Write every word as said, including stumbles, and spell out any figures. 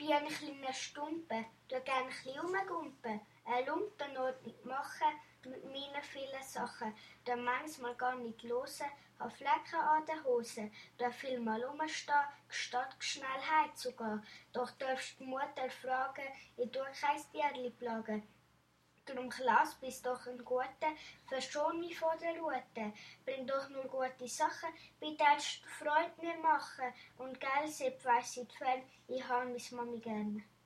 bin ein kleiner Stumpen, tu gern ein bisschen rumgumpen, eine Lumpenordnung machen mit meinen vielen Sachen, tu manchmal gar nicht hören, hab Flecken an den Hosen, tu viel mal rumstehen, statt schnell heimzugehen. Doch darfst die Mutter fragen, ich tu kein Tierli plagen. Drum Klaus, bist doch ein Guter, verschon mich vor der Rute. Bring doch nur gute Sachen, bitte als Freund mir machen. Und gell, Sepp weiss ich fern, ich hab mis Mami gern.